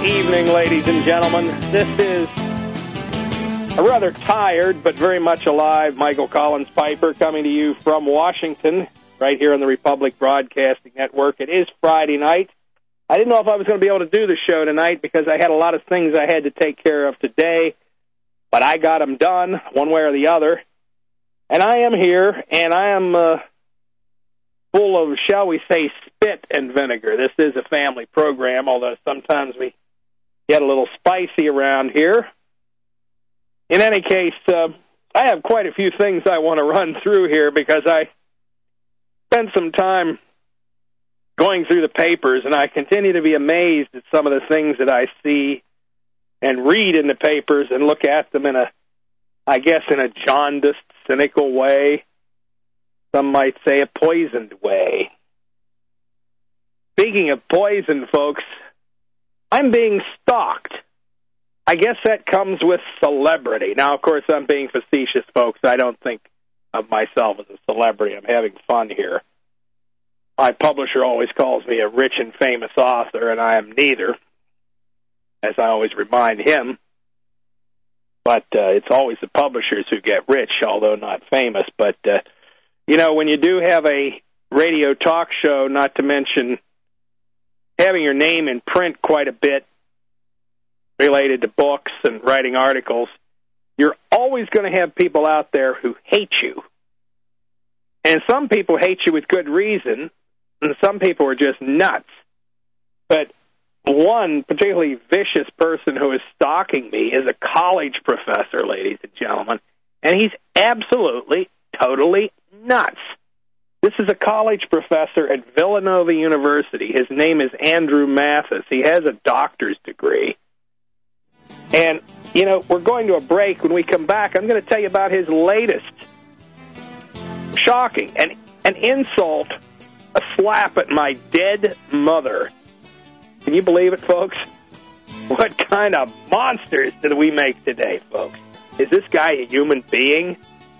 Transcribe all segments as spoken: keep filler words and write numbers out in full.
evening, ladies and gentlemen. This is a rather tired but very much alive Michael Collins Piper coming to you from Washington, right here on the Republic Broadcasting Network. It is Friday night. I didn't know if I was going to be able to do the show tonight because I had a lot of things I had to take care of today, but I got them done one way or the other. And I am here, and I am uh, full of, shall we say, spit and vinegar. This is a family program, although sometimes we get a little spicy around here. In any case, uh, I have quite a few things I want to run through here because I spent some time going through the papers, and I continue to be amazed at some of the things that I see and read in the papers and look at them in a, I guess, in a jaundiced, cynical way. Some might say a poisoned way. Speaking of poison, folks, I'm being stalked. I guess that comes with celebrity. Now, of course, I'm being facetious, folks. I don't think of myself as a celebrity. I'm having fun here. My publisher always calls me a rich and famous author, and I am neither, as I always remind him. But uh, it's always the publishers who get rich, although not famous. But, uh, you know, when you do have a radio talk show, not to mention having your name in print quite a bit, related to books and writing articles, you're always going to have people out there who hate you. And some people hate you with good reason, and some people are just nuts. But one particularly vicious person who is stalking me is a college professor, ladies and gentlemen, and he's absolutely, totally nuts. This is a college professor at Villanova University. His name is Andrew Mathis. He has a doctor's degree. And, you know, we're going to a break. When we come back, I'm going to tell you about his latest shocking, an, an insult, a slap at my dead mother. Can you believe it, folks? What kind of monsters did we make today, folks? Is this guy a human being?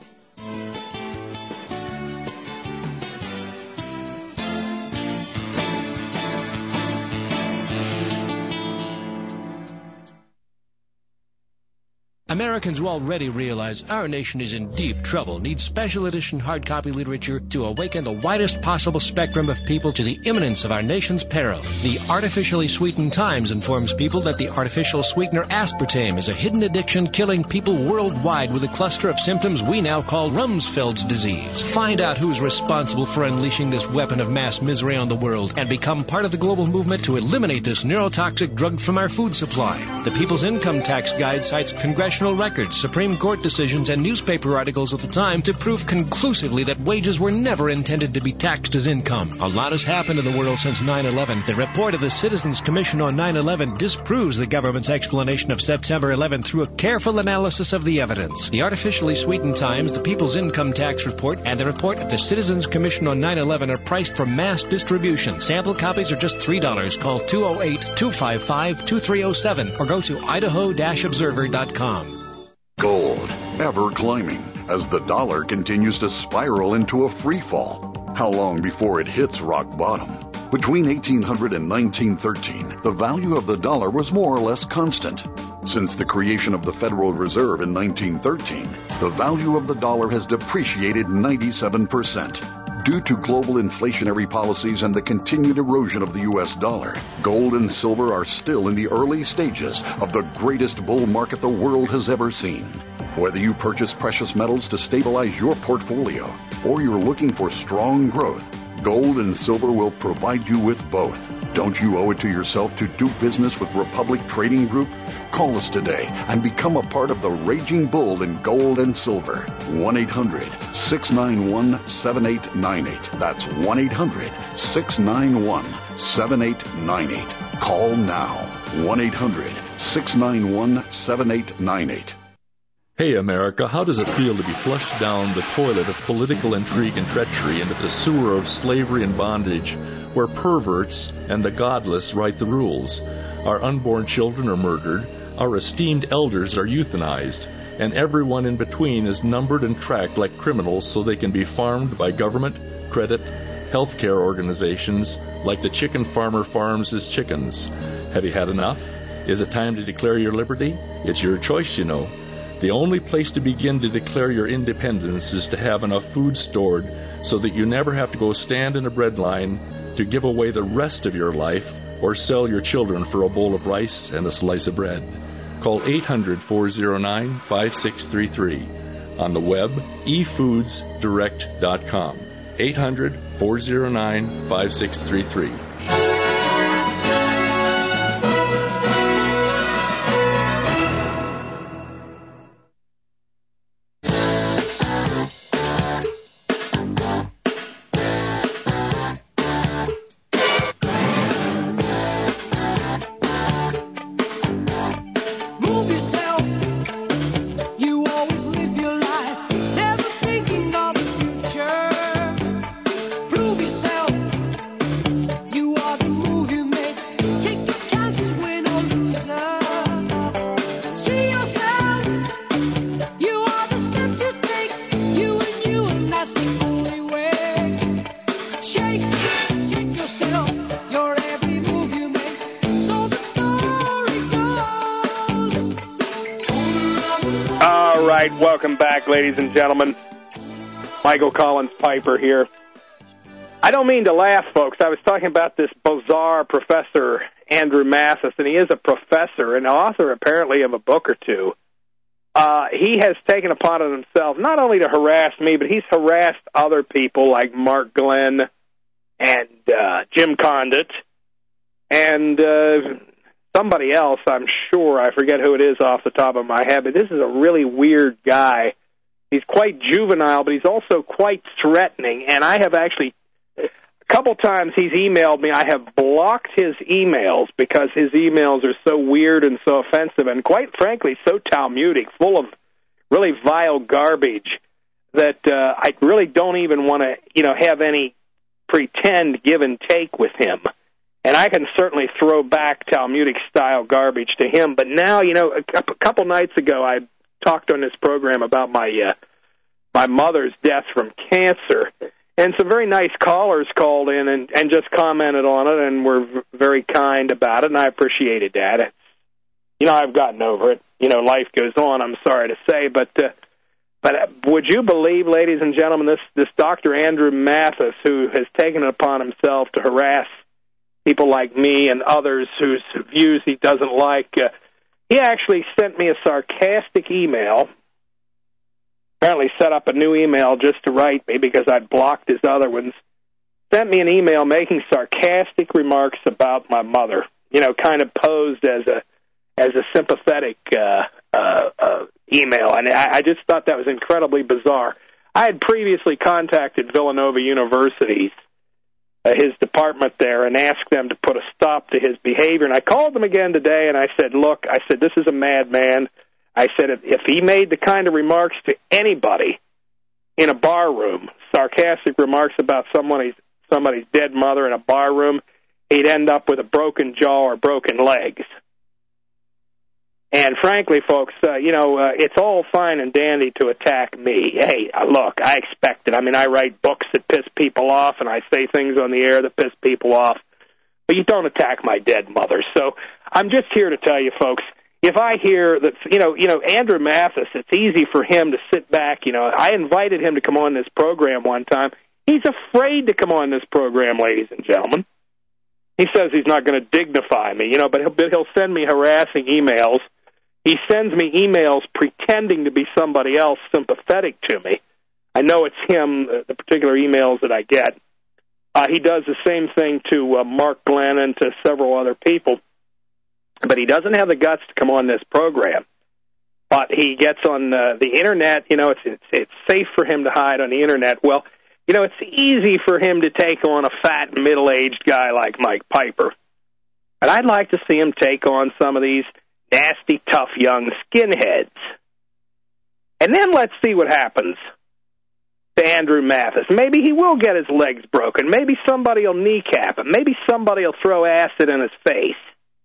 Americans who already realize our nation is in deep trouble need special edition hard copy literature to awaken the widest possible spectrum of people to the imminence of our nation's peril. The Artificially Sweetened Times informs people that the artificial sweetener aspartame is a hidden addiction killing people worldwide with a cluster of symptoms we now call Rumsfeld's disease. Find out who's responsible for unleashing this weapon of mass misery on the world and become part of the global movement to eliminate this neurotoxic drug from our food supply. The People's Income Tax Guide cites congressional records, Supreme Court decisions, and newspaper articles at the time to prove conclusively that wages were never intended to be taxed as income. A lot has happened in the world since nine eleven. The report of the Citizens Commission on nine eleven disproves the government's explanation of September eleventh through a careful analysis of the evidence. The Artificially Sweetened Times, the People's Income Tax Report, and the report of the Citizens Commission on nine eleven are priced for mass distribution. Sample copies are just three dollars. Call two oh eight, two five five, two three oh seven or go to idaho dash observer dot com. Gold, ever climbing, as the dollar continues to spiral into a free fall. How long before it hits rock bottom? Between eighteen hundred and nineteen thirteen, the value of the dollar was more or less constant. Since the creation of the Federal Reserve in nineteen thirteen, the value of the dollar has depreciated ninety-seven percent. Due to global inflationary policies and the continued erosion of the U S dollar, gold and silver are still in the early stages of the greatest bull market the world has ever seen. Whether you purchase precious metals to stabilize your portfolio or you're looking for strong growth, gold and silver will provide you with both. Don't you owe it to yourself to do business with Republic Trading Group? Call us today and become a part of the raging bull in gold and silver. one eight hundred, six nine one, seven eight nine eight. That's one eight hundred, six nine one, seven eight nine eight. Call now. one eight hundred, six nine one, seven eight nine eight. Hey, America, how does it feel to be flushed down the toilet of political intrigue and treachery into the sewer of slavery and bondage, where perverts and the godless write the rules? Our unborn children are murdered, our esteemed elders are euthanized, and everyone in between is numbered and tracked like criminals so they can be farmed by government, credit, healthcare organizations like the chicken farmer farms his chickens. Have you had enough? Is it time to declare your liberty? It's your choice, you know. The only place to begin to declare your independence is to have enough food stored so that you never have to go stand in a bread line to give away the rest of your life or sell your children for a bowl of rice and a slice of bread. Call eight hundred, four oh nine, five six three three. On the web, e foods direct dot com. eight hundred, four oh nine, five six three three. Welcome back, ladies and gentlemen. Michael Collins Piper here. I don't mean to laugh, folks. I was talking about this bizarre professor, Andrew Mathis, and he is a professor and author, apparently, of a book or two. Uh, he has taken upon it himself not only to harass me, but he's harassed other people like Mark Glenn and uh, Jim Condit and uh, somebody else, I'm sure. I forget who it is off the top of my head, but this is a really weird guy. He's quite juvenile, but he's also quite threatening, and I have actually, a couple times he's emailed me. I have blocked his emails because his emails are so weird and so offensive and, quite frankly, so Talmudic, full of really vile garbage that uh, I really don't even want to, you know, have any pretend give and take with him. And I can certainly throw back Talmudic-style garbage to him. But now, you know, a couple nights ago, I talked on this program about my uh, my mother's death from cancer. And some very nice callers called in and, and just commented on it and were v- very kind about it, and I appreciated that. It's, you know, I've gotten over it. You know, life goes on, I'm sorry to say. But uh, but would you believe, ladies and gentlemen, this, this Doctor Andrew Mathis, who has taken it upon himself to harass people like me and others whose views he doesn't like, uh, he actually sent me a sarcastic email, apparently set up a new email just to write me because I'd blocked his other ones, sent me an email making sarcastic remarks about my mother, you know, kind of posed as a as a sympathetic uh, uh, uh, email, and I, I just thought that was incredibly bizarre. I had previously contacted Villanova University's Uh, his department there and asked them to put a stop to his behavior. And I called them again today and I said, look, I said, this is a madman. I said, if, if he made the kind of remarks to anybody in a bar room, sarcastic remarks about somebody's, somebody's dead mother in a bar room, he'd end up with a broken jaw or broken legs. And frankly, folks, uh, you know, uh, it's all fine and dandy to attack me. Hey, uh, look, I expect it. I mean, I write books that piss people off, and I say things on the air that piss people off. But you don't attack my dead mother. So I'm just here to tell you, folks, if I hear that, you know, you know, Andrew Mathis, it's easy for him to sit back. You know, I invited him to come on this program one time. He's afraid to come on this program, ladies and gentlemen. He says he's not going to dignify me, you know, but he'll, but he'll send me harassing emails. He sends me emails pretending to be somebody else sympathetic to me. I know it's him, uh, the particular emails that I get. Uh, he does the same thing to uh, Mark Glenn and to several other people, but he doesn't have the guts to come on this program. But he gets on uh, the Internet. You know, it's, it's it's safe for him to hide on the Internet. Well, you know, it's easy for him to take on a fat, middle-aged guy like Mike Piper. And I'd like to see him take on some of these nasty, tough, young skinheads. And then let's see what happens to Andrew Mathis. Maybe he will get his legs broken. Maybe somebody will kneecap him. Maybe somebody will throw acid in his face.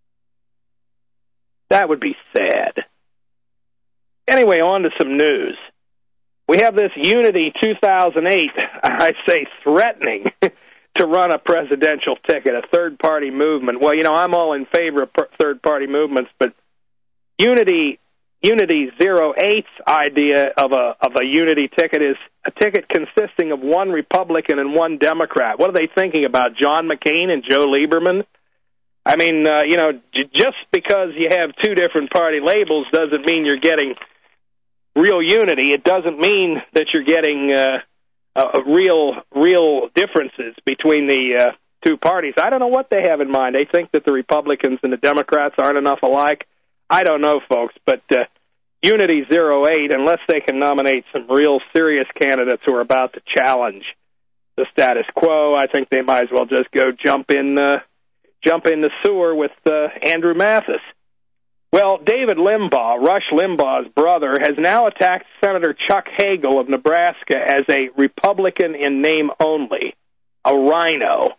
That would be sad. Anyway, on to some news. We have this Unity two thousand eight, I say threatening, to run a presidential ticket, a third-party movement. Well, you know, I'm all in favor of third-party movements, but Unity Unity zero eight's idea of a of a unity ticket is a ticket consisting of one Republican and one Democrat. What are they thinking about, John McCain and Joe Lieberman? I mean, uh, you know, j- just because you have two different party labels doesn't mean you're getting real unity. It doesn't mean that you're getting uh, uh, real real differences between the uh, two parties. I don't know what they have in mind. They think that the Republicans and the Democrats aren't enough alike. I don't know, folks, but uh, Unity zero eight, unless they can nominate some real serious candidates who are about to challenge the status quo, I think they might as well just go jump in uh, jump in the sewer with uh, Andrew Mathis. Well, David Limbaugh, Rush Limbaugh's brother, has now attacked Senator Chuck Hagel of Nebraska as a Republican in name only, a rhino,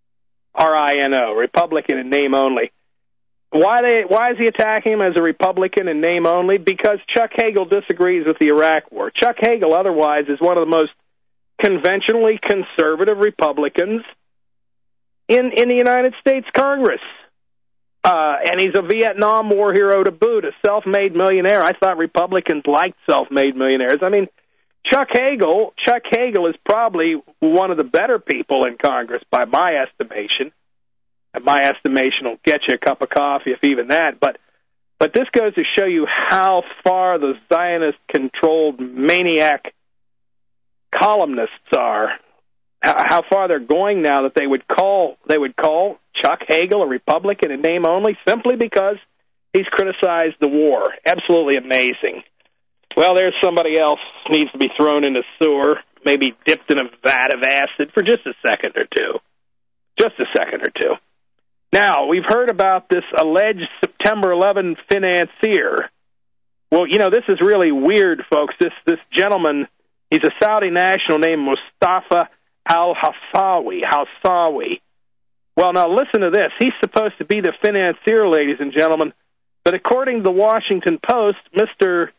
R I N O, Republican in name only. Why they? Why is he attacking him as a Republican in name only? Because Chuck Hagel disagrees with the Iraq War. Chuck Hagel, otherwise, is one of the most conventionally conservative Republicans in, in the United States Congress. Uh, and he's a Vietnam War hero to boot, a self-made millionaire. I thought Republicans liked self-made millionaires. I mean, Chuck Hagel, Chuck Hagel is probably one of the better people in Congress by my estimation. And my estimation will get you a cup of coffee, if even that. But but this goes to show you how far the Zionist-controlled maniac columnists are, how far they're going now that they would call they would call Chuck Hagel a Republican in name only simply because he's criticized the war. Absolutely amazing. Well, there's somebody else needs to be thrown in the sewer, maybe dipped in a vat of acid for just a second or two. Just a second or two. Now, we've heard about this alleged September eleventh financier. Well, you know, this is really weird, folks. This this gentleman, he's a Saudi national named Mustafa al-Hawsawi. Hawsawi. Well, now listen to this. He's supposed to be the financier, ladies and gentlemen, but according to the Washington Post, Mister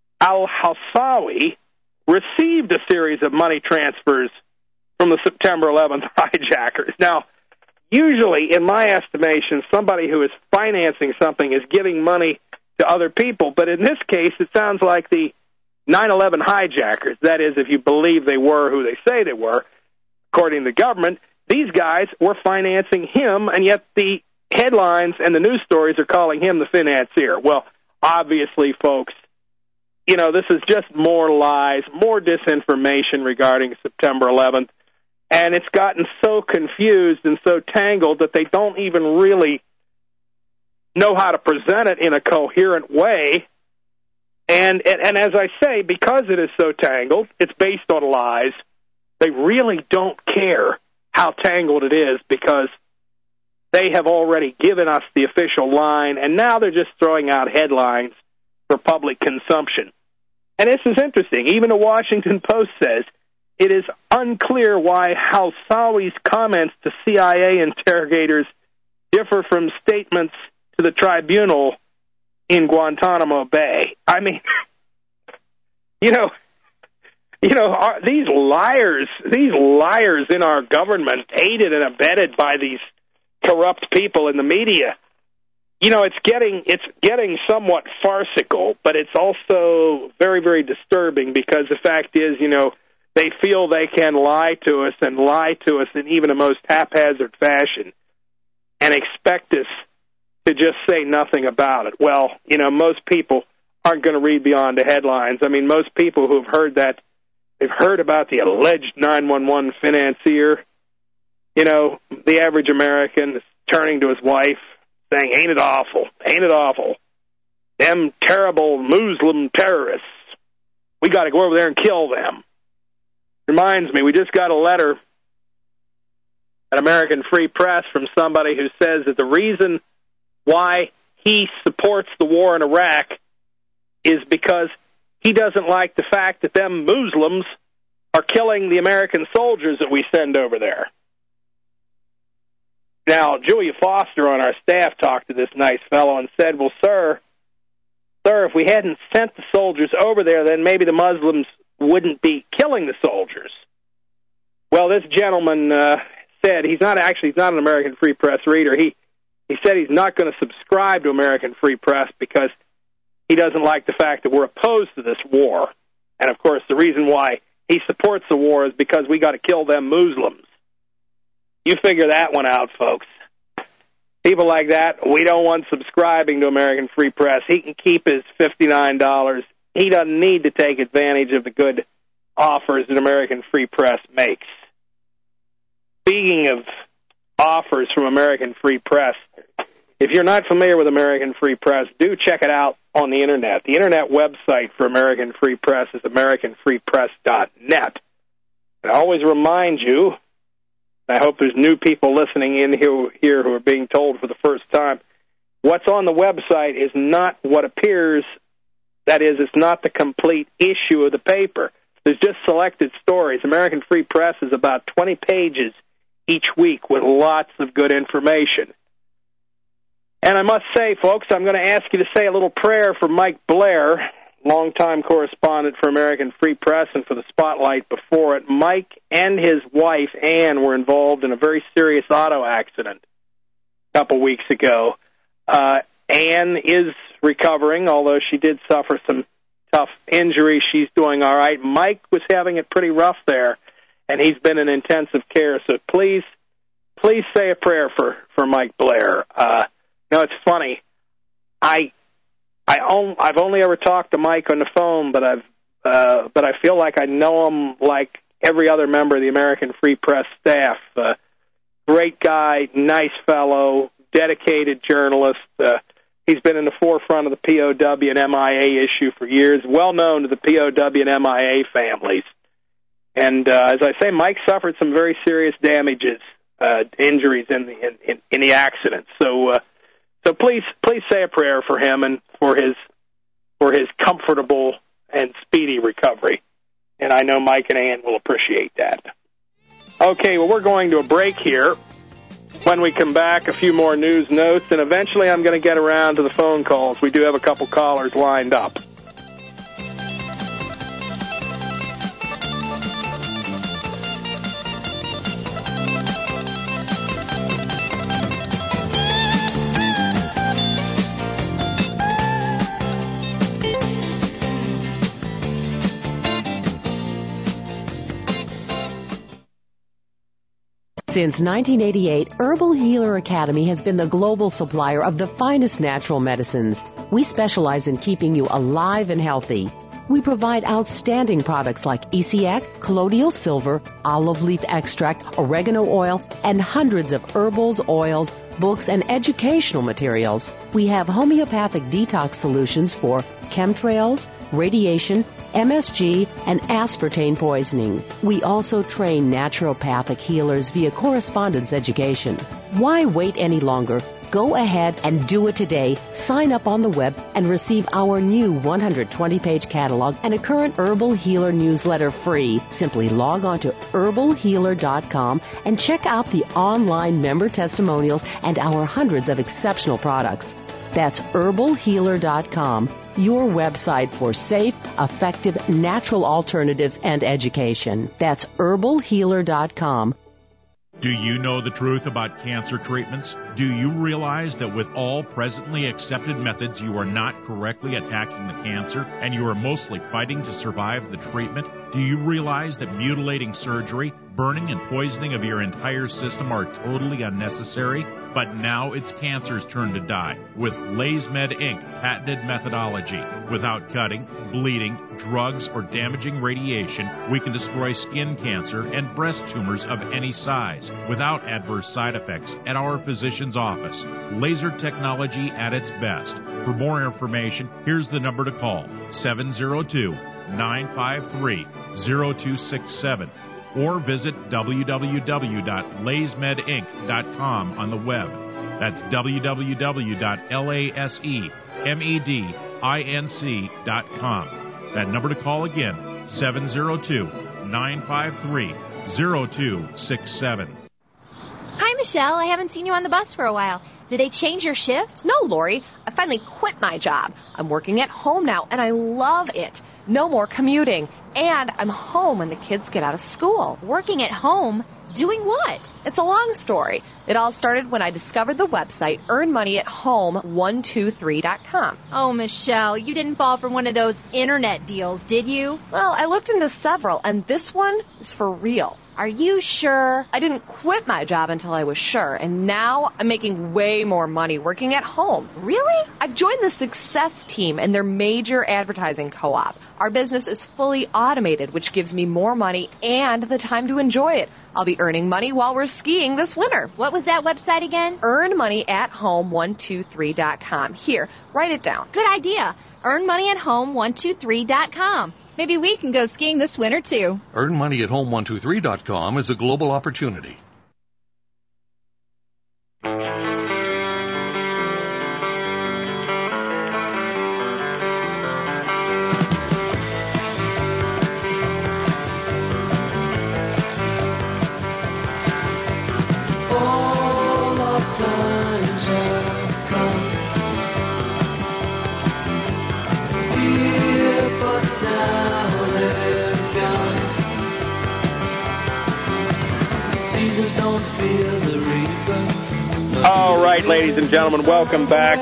al-Hawsawi received a series of money transfers from the September eleventh hijackers. Now, usually, in my estimation, somebody who is financing something is giving money to other people. But in this case, it sounds like the nine eleven hijackers, that is, if you believe they were who they say they were, according to the government, these guys were financing him, and yet the headlines and the news stories are calling him the financier. Well, obviously, folks, you know, this is just more lies, more disinformation regarding September eleventh. And it's gotten so confused and so tangled that they don't even really know how to present it in a coherent way. And, and and as I say, because it is so tangled, it's based on lies. They really don't care how tangled it is because they have already given us the official line, and now they're just throwing out headlines for public consumption. And this is interesting. Even the Washington Post says, it is unclear why Hawsawi's comments to C I A interrogators differ from statements to the tribunal in Guantanamo Bay. I mean, you know, you know, our, these liars, these liars in our government, aided and abetted by these corrupt people in the media. You know, it's getting it's getting somewhat farcical, but it's also very, very disturbing because the fact is, you know, they feel they can lie to us and lie to us in even a most haphazard fashion and expect us to just say nothing about it. Well, you know, most people aren't going to read beyond the headlines. I mean, most people who have heard that, they've heard about the alleged nine one one financier. You know, the average American is turning to his wife saying, ain't it awful, ain't it awful. Them terrible Muslim terrorists, we got to go over there and kill them. Reminds me, we just got a letter at American Free Press from somebody who says that the reason why he supports the war in Iraq is because he doesn't like the fact that them Muslims are killing the American soldiers that we send over there. Now, Julia Foster on our staff talked to this nice fellow and said, well, sir, sir, if we hadn't sent the soldiers over there, then maybe the Muslims wouldn't be killing the soldiers. Well, this gentleman uh, said he's not actually he's not an American Free Press reader. He he said he's not going to subscribe to American Free Press because he doesn't like the fact that we're opposed to this war. And, of course, the reason why he supports the war is because we got to kill them Muslims. You figure that one out, folks. People like that, we don't want subscribing to American Free Press. He can keep his fifty-nine dollars. He doesn't need to take advantage of the good offers that American Free Press makes. Speaking of offers from American Free Press, if you're not familiar with American Free Press, do check it out on the Internet. The Internet website for American Free Press is american free press dot net. I always remind you, I hope there's new people listening in here, here who are being told for the first time, what's on the website is not what appears. That is, it's not the complete issue of the paper. There's just selected stories. American Free Press is about twenty pages each week with lots of good information. And I must say, folks, I'm going to ask you to say a little prayer for Mike Blair, longtime correspondent for American Free Press and for the Spotlight before it. Mike and his wife, Ann, were involved in a very serious auto accident a couple weeks ago. Uh, Ann is recovering, although she did suffer some tough injuries. She's doing all right. Mike was having it pretty rough there, and he's been in intensive care. So please, please say a prayer for, for Mike Blair. Uh, you know, it's funny. I, I own, I've only ever talked to Mike on the phone, but I've, uh, but I feel like I know him like every other member of the American Free Press staff. Uh, great guy, nice fellow, dedicated journalist. Uh, he's been in the forefront of the P O W and M I A issue for years, well known to the P O W and M I A families. And uh, as I say, Mike suffered some very serious damages, uh, injuries in the in, in, in the accident. So, uh, so please, please say a prayer for him and for his for his comfortable and speedy recovery. And I know Mike and Ann will appreciate that. Okay, well, we're going to a break here. When we come back, a few more news notes, and eventually I'm going to get around to the phone calls. We do have a couple callers lined up. Since nineteen eighty-eight, Herbal Healer Academy has been the global supplier of the finest natural medicines. We specialize in keeping you alive and healthy. We provide outstanding products like E C X, colloidal silver, olive leaf extract, oregano oil, and hundreds of herbals, oils, books, and educational materials. We have homeopathic detox solutions for chemtrails, radiation, M S G, and aspartame poisoning. We also train naturopathic healers via correspondence education. Why wait any longer? Go ahead and do it today. Sign up on the web and receive our new one hundred twenty page catalog and a current Herbal Healer newsletter free. Simply log on to herbal healer dot com and check out the online member testimonials and our hundreds of exceptional products. That's herbal healer dot com, your website for safe, effective, natural alternatives and education. That's herbal healer dot com. Do you know the truth about cancer treatments? Do you realize that with all presently accepted methods, you are not correctly attacking the cancer and you are mostly fighting to survive the treatment? Do you realize that mutilating surgery, burning and poisoning of your entire system are totally unnecessary? But now it's cancer's turn to die with LaysMed Incorporated patented methodology. Without cutting, bleeding, drugs, or damaging radiation, we can destroy skin cancer and breast tumors of any size without adverse side effects at our physician's office. Laser technology at its best. For more information, here's the number to call, seven oh two, nine five three, oh two six seven. Or visit w w w dot lays med inc dot com on the web. That's w w w dot lays med inc dot com. That number to call again, seven oh two, nine five three, oh two six seven. Hi, Michelle. I haven't seen you on the bus for a while. Did they change your shift? No, Lori. I finally quit my job. I'm working at home now, and I love it. No more commuting. And I'm home when the kids get out of school. Working at home? Doing what? It's a long story. It all started when I discovered the website earn money at home one two three dot com. Oh, Michelle, you didn't fall for one of those internet deals, did you? Well, I looked into several, and this one is for real. Are you sure? I didn't quit my job until I was sure, and now I'm making way more money working at home. Really? I've joined the Success Team and their major advertising co-op. Our business is fully automated, which gives me more money and the time to enjoy it. I'll be earning money while we're skiing this winter. What was that website again? earn money at home one two three dot com. Here, write it down. Good idea. earn money at home one two three dot com. Maybe we can go skiing this winter, too. earn money at home one two three dot com is a global opportunity. All right, ladies and gentlemen, welcome back.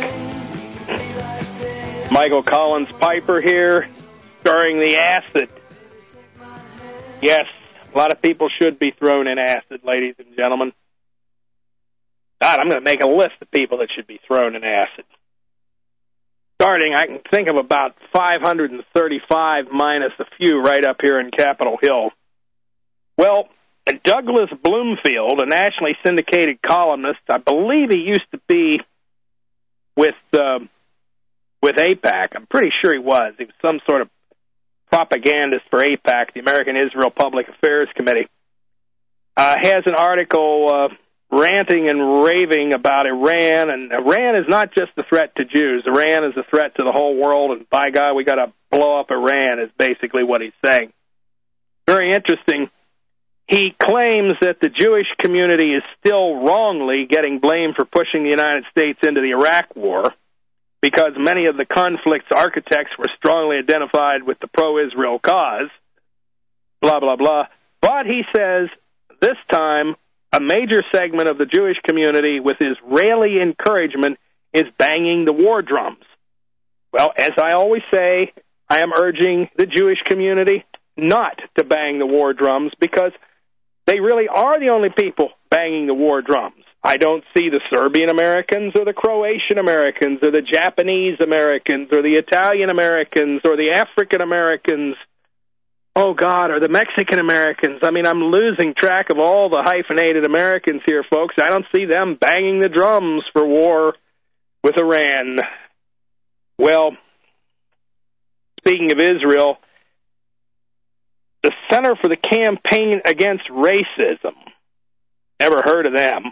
Michael Collins Piper here, stirring the acid. Yes, a lot of people should be thrown in acid, ladies and gentlemen. God, I'm going to make a list of people that should be thrown in acid. Starting, I can think of about five hundred thirty-five minus a few right up here in Capitol Hill. Well, Douglas Bloomfield, a nationally syndicated columnist, I believe he used to be with uh, with AIPAC. I'm pretty sure he was. He was some sort of propagandist for AIPAC, the American Israel Public Affairs Committee. Uh, has an article uh, ranting and raving about Iran, and Iran is not just a threat to Jews. Iran is a threat to the whole world, and by God, we got to blow up Iran is basically what he's saying. Very interesting. He claims that the Jewish community is still wrongly getting blamed for pushing the United States into the Iraq War because many of the conflict's architects were strongly identified with the pro-Israel cause, blah, blah, blah. But he says this time a major segment of the Jewish community with Israeli encouragement is banging the war drums. Well, as I always say, I am urging the Jewish community not to bang the war drums because they really are the only people banging the war drums. I don't see the Serbian Americans or the Croatian Americans or the Japanese Americans or the Italian Americans or the African Americans, oh, God, or the Mexican Americans. I mean, I'm losing track of all the hyphenated Americans here, folks. I don't see them banging the drums for war with Iran. Well, speaking of Israel, the Center for the Campaign Against Racism, never heard of them.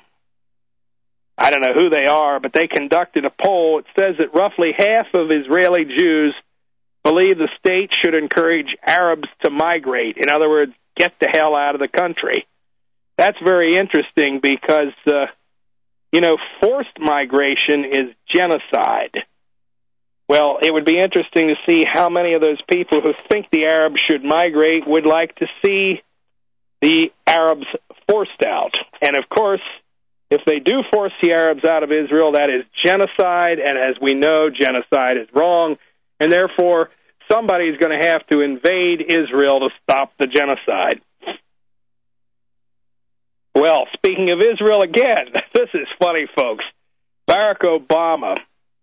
I don't know who they are, but they conducted a poll. It says that roughly half of Israeli Jews believe the state should encourage Arabs to migrate. In other words, get the hell out of the country. That's very interesting because, uh, you know, forced migration is genocide. Well, it would be interesting to see how many of those people who think the Arabs should migrate would like to see the Arabs forced out. And, of course, if they do force the Arabs out of Israel, that is genocide, and as we know, genocide is wrong, and therefore somebody's going to have to invade Israel to stop the genocide. Well, speaking of Israel again, this is funny, folks. Barack Obama,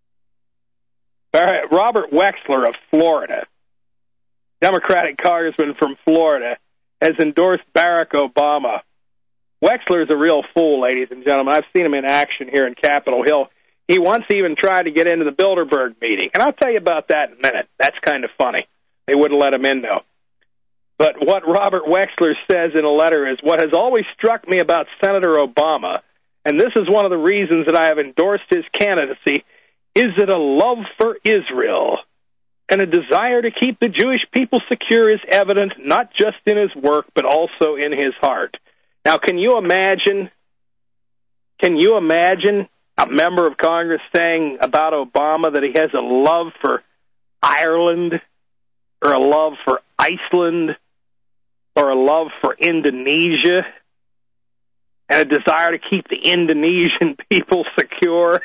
Robert Wexler of Florida, Democratic congressman from Florida, has endorsed Barack Obama. Wexler is a real fool, ladies and gentlemen. I've seen him in action here in Capitol Hill. He once even tried to get into the Bilderberg meeting, and I'll tell you about that in a minute. That's kind of funny. They wouldn't let him in, though. But what Robert Wexler says in a letter is, what has always struck me about Senator Obama, and this is one of the reasons that I have endorsed his candidacy, is that a love for Israel and a desire to keep the Jewish people secure is evident not just in his work, but also in his heart. Now, can you imagine, can you imagine a member of Congress saying about Obama that he has a love for Ireland or a love for Iceland or a love for Indonesia? and a desire to keep the Indonesian people secure.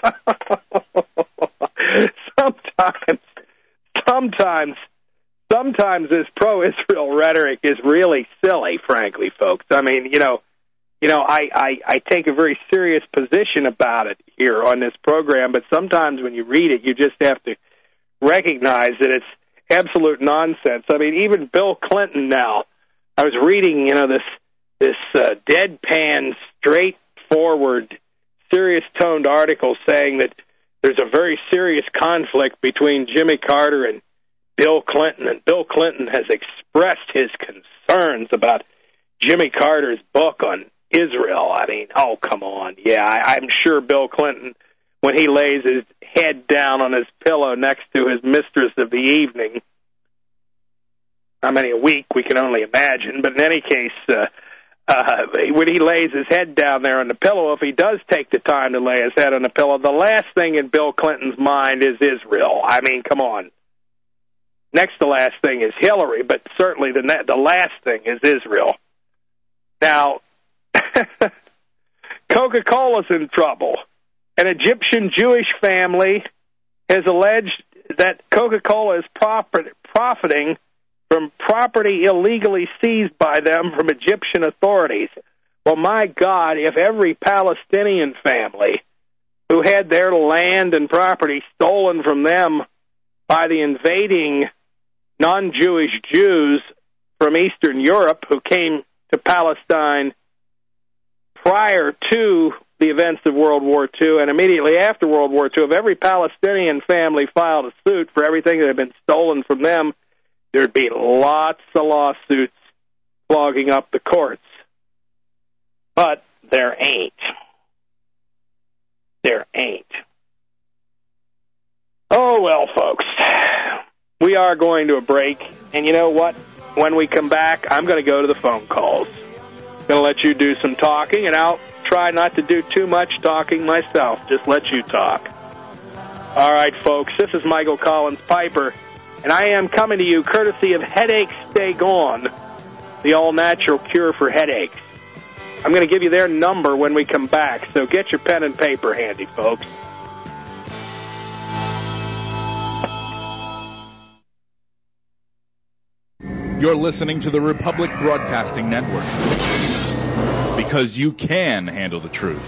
sometimes, sometimes, sometimes this pro-Israel rhetoric is really silly, frankly, folks. I mean, you know, you know, I, I, I take a very serious position about it here on this program, but sometimes when you read it, you just have to recognize that it's absolute nonsense. I mean, even Bill Clinton now, I was reading, you know, this this uh, deadpan, straightforward, serious-toned article saying that there's a very serious conflict between Jimmy Carter and Bill Clinton, and Bill Clinton has expressed his concerns about Jimmy Carter's book on Israel. I mean, oh, come on. Yeah, I, I'm sure Bill Clinton, when he lays his head down on his pillow next to his mistress of the evening, how many a week we can only imagine, but in any case, uh, uh, when he lays his head down there on the pillow, if he does take the time to lay his head on the pillow, the last thing in Bill Clinton's mind is Israel. I mean, come on. Next to last thing is Hillary, but certainly the, ne- the last thing is Israel. Now, Coca-Cola's in trouble. An Egyptian Jewish family has alleged that Coca-Cola is profit- profiting from property illegally seized by them from Egyptian authorities. Well, my God, if every Palestinian family who had their land and property stolen from them by the invading non-Jewish Jews from Eastern Europe who came to Palestine prior to the events of World War Two and immediately after World War Two, if every Palestinian family filed a suit for everything that had been stolen from them, there'd be lots of lawsuits clogging up the courts. But there ain't. There ain't. Oh, well, folks, we are going to a break. And you know what? When we come back, I'm going to go to the phone calls. I'm going to let you do some talking, and I'll try not to do too much talking myself. Just let you talk. All right, folks, this is Michael Collins Piper, and I am coming to you courtesy of Headaches Stay Gone, the all-natural cure for headaches. I'm going to give you their number when we come back, so get your pen and paper handy, folks. You're listening to the Republic Broadcasting Network, because you can handle the truth.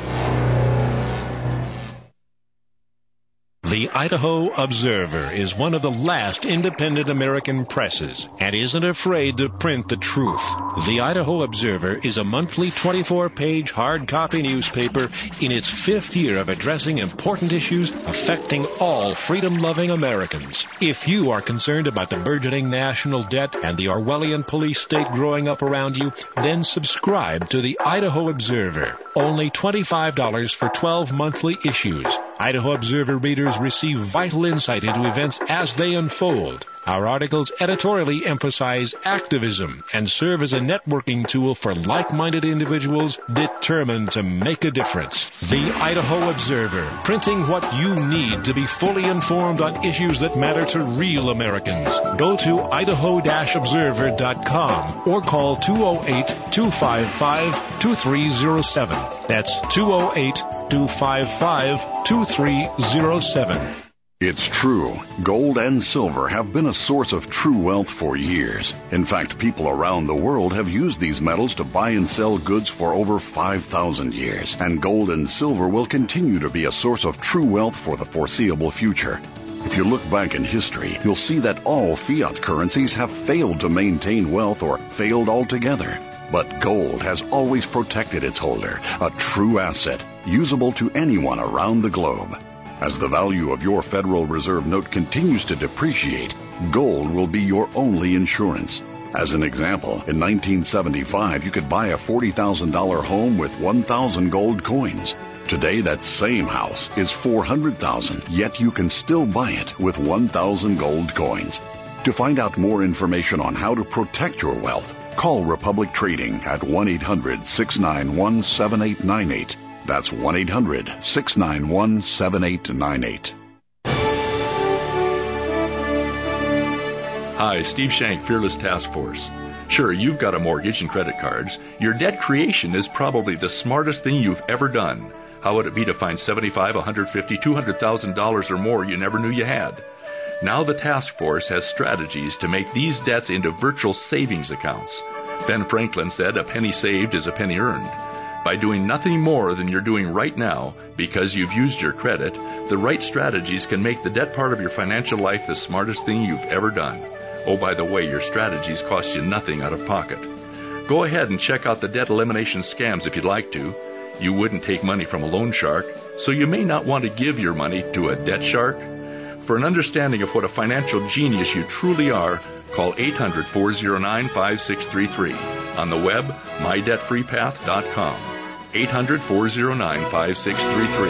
The Idaho Observer is one of the last independent American presses and isn't afraid to print the truth. The Idaho Observer is a monthly twenty-four page hard copy newspaper in its fifth year of addressing important issues affecting all freedom-loving Americans. If you are concerned about the burgeoning national debt and the Orwellian police state growing up around you, then subscribe to the Idaho Observer. Only twenty-five dollars for twelve monthly issues. Idaho Observer readers receive vital insight into events as they unfold. Our articles editorially emphasize activism and serve as a networking tool for like-minded individuals determined to make a difference. The Idaho Observer, printing what you need to be fully informed on issues that matter to real Americans. Go to idaho dash observer dot com or call two oh eight, two five five, two three oh seven. That's two oh eight, two five five, two three oh seven. It's true. Gold and silver have been a source of true wealth for years. In fact, people around the world have used these metals to buy and sell goods for over five thousand years. And gold and silver will continue to be a source of true wealth for the foreseeable future. If you look back in history, you'll see that all fiat currencies have failed to maintain wealth or failed altogether. But gold has always protected its holder, a true asset, usable to anyone around the globe. As the value of your Federal Reserve note continues to depreciate, gold will be your only insurance. As an example, in nineteen seventy-five, you could buy a forty thousand dollars home with one thousand gold coins. Today, that same house is four hundred thousand dollars, yet you can still buy it with one thousand gold coins. To find out more information on how to protect your wealth, call Republic Trading at one eight hundred, six nine one, seven eight nine eight. That's one eight hundred, six nine one, seven eight nine eight. Hi, Steve Shank, Fearless Task Force. Sure, you've got a mortgage and credit cards. Your debt creation is probably the smartest thing you've ever done. How would it be to find seventy-five, one hundred fifty, two hundred thousand dollars or more you never knew you had? Now the task force has strategies to make these debts into virtual savings accounts. Ben Franklin said a penny saved is a penny earned. By doing nothing more than you're doing right now, because you've used your credit, the right strategies can make the debt part of your financial life the smartest thing you've ever done. Oh, by the way, your strategies cost you nothing out of pocket. Go ahead and check out the debt elimination scams if you'd like to. You wouldn't take money from a loan shark, so you may not want to give your money to a debt shark. For an understanding of what a financial genius you truly are, call eight hundred, four oh nine, five six three three. On the web, my debt free path dot com. eight hundred, four oh nine, five six three three.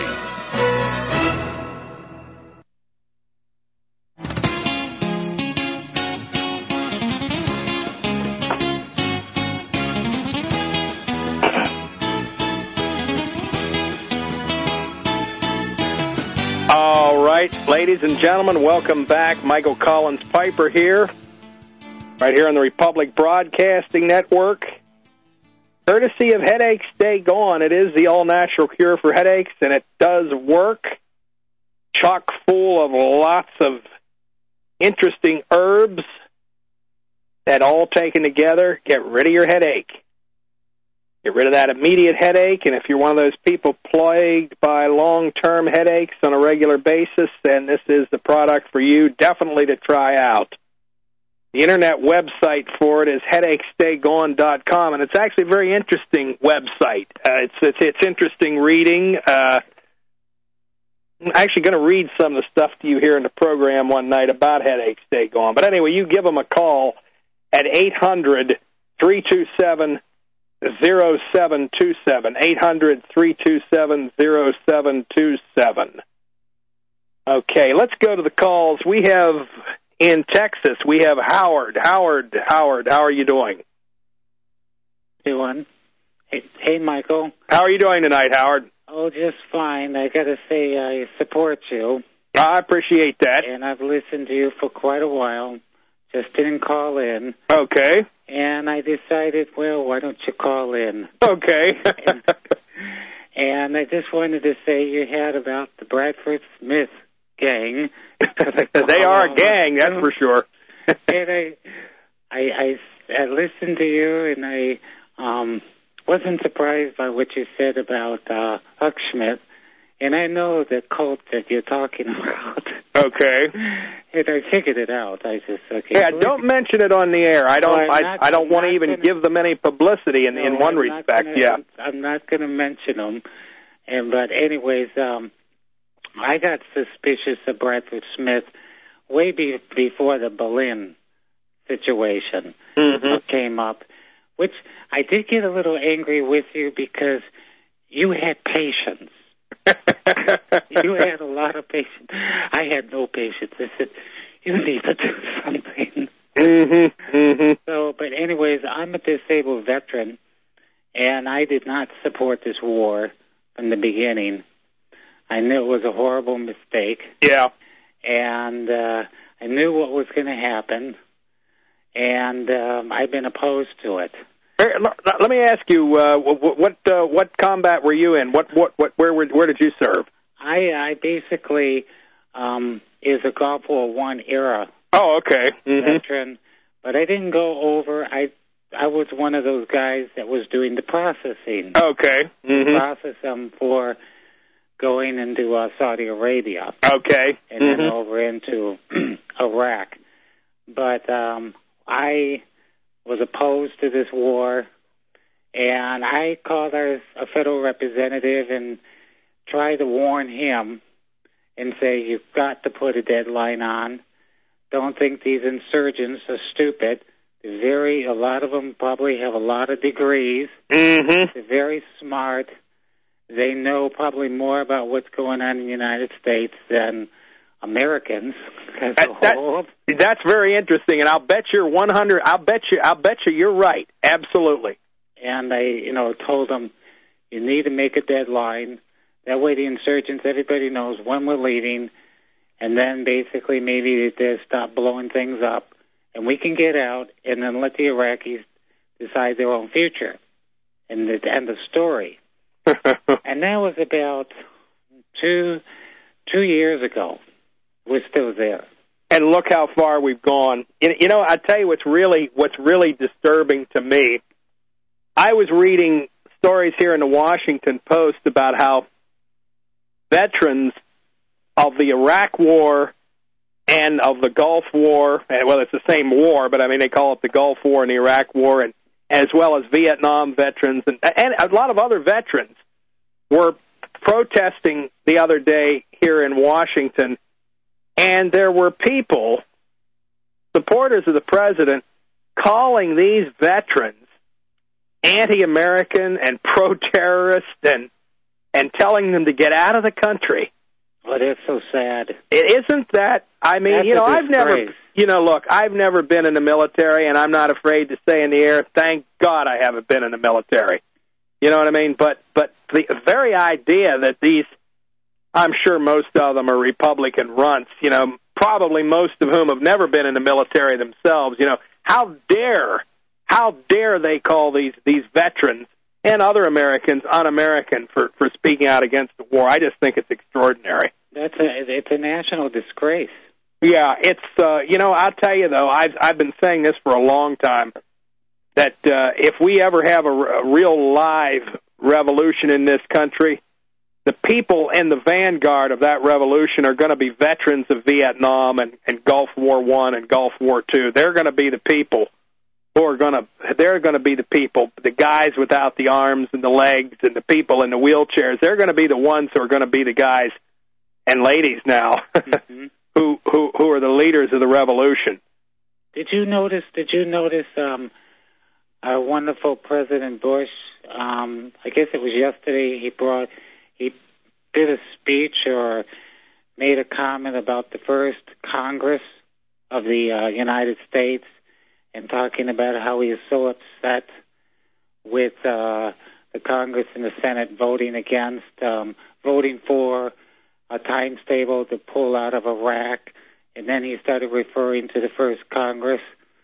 Ladies and gentlemen, welcome back. Michael Collins Piper here, right here on the Republic Broadcasting Network. Courtesy of Headache Stay Gone. It is the all-natural cure for headaches, and it does work. Chock full of lots of interesting herbs that all taken together get rid of your headache. Get rid of that immediate headache, and if you're one of those people plagued by long-term headaches on a regular basis, then this is the product for you, definitely to try out. The internet website for it is headache stay gone dot com, and it's actually a very interesting website. Uh, it's, it's it's interesting reading. Uh, I'm actually going to read some of the stuff to you here in the program one night about Headache Stay Gone. But anyway, you give them a call at eight hundred, three two seven, zero seven two seven, eight hundred, three two seven, zero seven two seven. Okay, let's go to the calls. We have, in Texas, we have Howard. Howard, Howard, how are you doing? Doing. Hey, hey, Michael. How are you doing tonight, Howard? Oh, just fine. I got to say I support you. I appreciate that. And I've listened to you for quite a while. Just didn't call in. Okay. And I decided, well, why don't you call in? Okay. and, and I just wanted to say you had about the Bradford Smith gang. They are a gang, that's for sure. and I, I, I, I listened to you, and I um, wasn't surprised by what you said about uh, Huck Schmidt. And I know the cult that you're talking about. Okay. And I figured it out. I just okay. Yeah, don't mention it on the air. I don't. No, I, not, I don't want to even gonna, give them any publicity in no, in one I'm respect. Gonna, yeah. I'm not going to mention them. And but anyways, um, I got suspicious of Bradford Smith way be, before the Berlin situation mm-hmm. came up, which I did get a little angry with you because you had patience. You had a lot of patience. I had no patience. I said, you need to do something. Mm-hmm, mm-hmm. So, but anyways, I'm a disabled veteran, and I did not support this war from the beginning. I knew it was a horrible mistake. Yeah. And uh, I knew what was going to happen, and um, I've been opposed to it. Let me ask you, uh, what what, uh, what combat were you in? What what what where where, where did you serve? I I basically um, is a Gulf War One era. Oh, okay. Mm-hmm. Veteran, but I didn't go over. I I was one of those guys that was doing the processing. Okay. Mm-hmm. Process them for going into uh, Saudi Arabia. Okay. And mm-hmm. then over into Iraq. But um, I was opposed to this war, and I called our, a federal representative and tried to warn him and say, you've got to put a deadline on. Don't think these insurgents are stupid. They're very, a lot of them probably have a lot of degrees. Mm-hmm. They're very smart. They know probably more about what's going on in the United States than Americans as that, a whole. That, that's very interesting, and I'll bet you're one hundred. I'll bet you. I'll bet you you're right. Absolutely. And I, you know, told them you need to make a deadline. That way, the insurgents, everybody knows when we're leaving, and then basically maybe they stop blowing things up, and we can get out and then let the Iraqis decide their own future. And the end of story. And that was about two two years ago. We're still there. And look how far we've gone. You you know, I tell you what's really what's really disturbing to me. I was reading stories here in the Washington Post about how veterans of the Iraq War and of the Gulf War, well, it's the same war, but I mean they call it the Gulf War and the Iraq War, and as well as Vietnam veterans and, and a lot of other veterans were protesting the other day here in Washington, and there were people, supporters of the president, calling these veterans anti-American and pro-terrorist and and telling them to get out of the country. Oh, that's so sad. It isn't that, I mean, That's you know, a I've never, disgrace. you know, look, I've never been in the military, and I'm not afraid to say in the air, thank God I haven't been in the military. You know what I mean? But but the very idea that these, I'm sure most of them are Republican runts, you know, probably most of whom have never been in the military themselves, you know, how dare, how dare they call these, these veterans and other Americans un-American for, for speaking out against the war. I just think it's extraordinary. That's a, it's a national disgrace. Yeah, it's, uh, you know, I'll tell you, though, I've, I've been saying this for a long time, that uh, if we ever have a, a real live revolution in this country, the people in the vanguard of that revolution are going to be veterans of Vietnam and, and Gulf War One and Gulf War Two. They're going to be the people who are going to, they're going to be the people, the guys without the arms and the legs and the people in the wheelchairs. They're going to be the ones who are going to be the guys and ladies now mm-hmm. who, who who are the leaders of the revolution. Did you notice, did you notice um, our wonderful President Bush, um, I guess it was yesterday, he brought, he did a speech or made a comment about the first Congress of the uh, United States, and talking about how he is so upset with uh, the Congress and the Senate voting against, um, voting for a times table to pull out of Iraq, and then he started referring to the first Congress.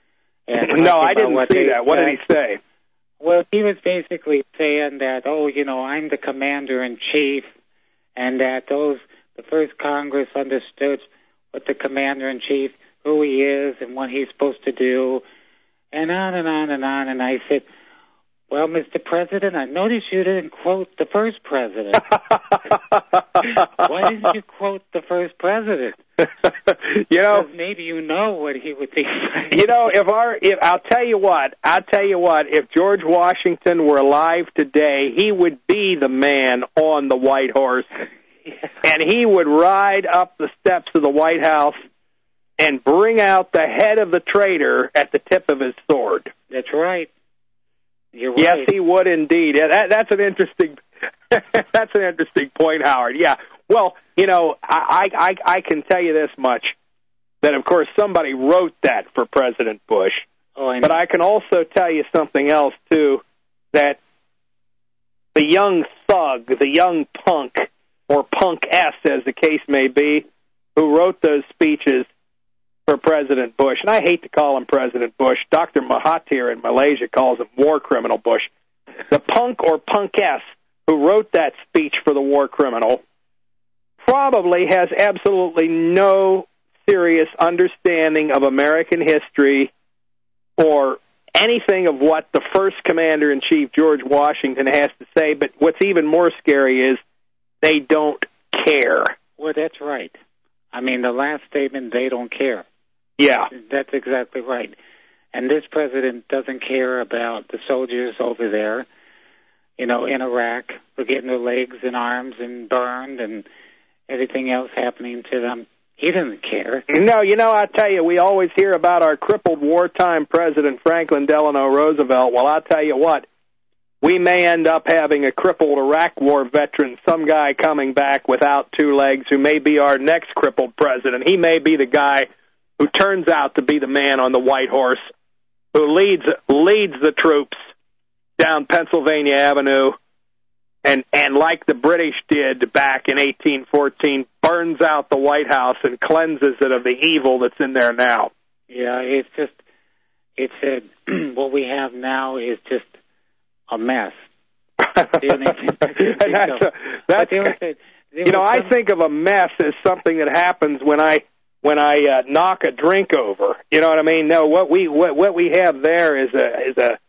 And no, I didn't see that. What said. did he say? Well, he was basically saying that, oh, you know, I'm the commander-in-chief, and that those the first Congress understood what the commander-in-chief, who he is and what he's supposed to do, and on and on and on. And I said, well, Mister President, I noticed you didn't quote the first president. Why didn't you quote the first president? You know, because maybe you know what he would be saying. You know, if our, if I'll tell you what, I'll tell you what, if George Washington were alive today, he would be the man on the white horse, yeah. And he would ride up the steps of the White House and bring out the head of the traitor at the tip of his sword. That's right. You're right. Yes, he would indeed. That, that's an interesting. That's an interesting point, Howard. Yeah. Well, you know, I, I I can tell you this much: that of course somebody wrote that for President Bush. Oh, I know. But I can also tell you something else too: that the young thug, the young punk, or punk-S, as the case may be, who wrote those speeches for President Bush, and I hate to call him President Bush. Doctor Mahathir in Malaysia calls him war criminal Bush. The punk or punk-S who wrote that speech for the war criminal probably has absolutely no serious understanding of American history or anything of what the first Commander-in-Chief, George Washington, has to say. But what's even more scary is they don't care. Well, that's right. I mean, the last statement, they don't care. Yeah. That's exactly right. And this president doesn't care about the soldiers over there, you know, in Iraq, for getting their legs and arms and burned and everything else happening to them. He doesn't care. No, you know, I tell you, we always hear about our crippled wartime president, Franklin Delano Roosevelt. Well, I'll tell you what, we may end up having a crippled Iraq war veteran, some guy coming back without two legs, who may be our next crippled president. He may be the guy who turns out to be the man on the white horse, who leads leads the troops down Pennsylvania Avenue, and, and like the British did back in eighteen fourteen, burns out the White House and cleanses it of the evil that's in there now. Yeah, it's just, it's a, what we have now is just a mess. that's a, that's, you know, I think of a mess as something that happens when I when I uh, knock a drink over. You know what I mean? No, what we what, what we have there is a is a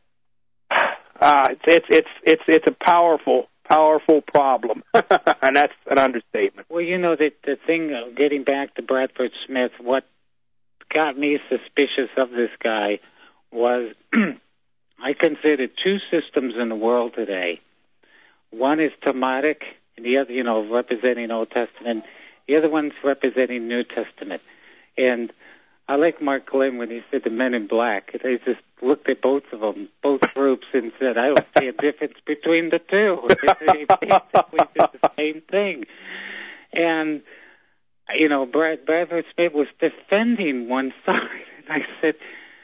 uh, it's it's it's it's a powerful powerful problem, and that's an understatement. Well, you know, the the thing of getting back to Bradford Smith, what got me suspicious of this guy was I consider two systems in the world today. One is Talmudic, and the other, you know, representing Old Testament. The other one's representing New Testament. And I like Mark Glenn when he said the Men in Black. They just looked at both of them, both groups, and said, I don't see a difference between the two. They basically did the same thing. And, you know, Brad, Bradford Smith was defending one side. And I said,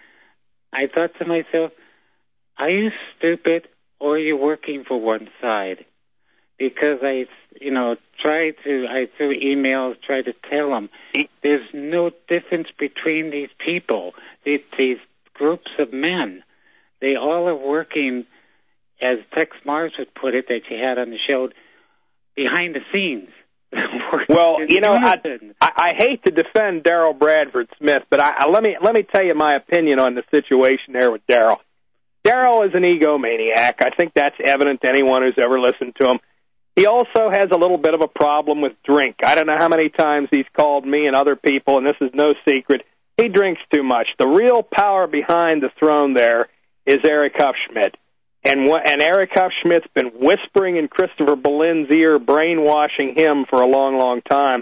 I thought to myself, are you stupid or are you working for one side? Because I, you know, tried to, I threw emails, tried to tell them, there's no difference between these people, these, these groups of men. They all are working, as Tex Mars would put it, that you had on the show, behind the scenes. Well, you know, I, I, I hate to defend Daryl Bradford Smith, but I, I, let me let me tell you my opinion on the situation there with Daryl. Daryl is an egomaniac. I think that's evident to anyone who's ever listened to him. He also has a little bit of a problem with drink. I don't know how many times he's called me and other people, and this is no secret. He drinks too much. The real power behind the throne there is Eric Huffschmidt. And, and Eric Huffschmidt's been whispering in Christopher Boleyn's ear, brainwashing him for a long, long time.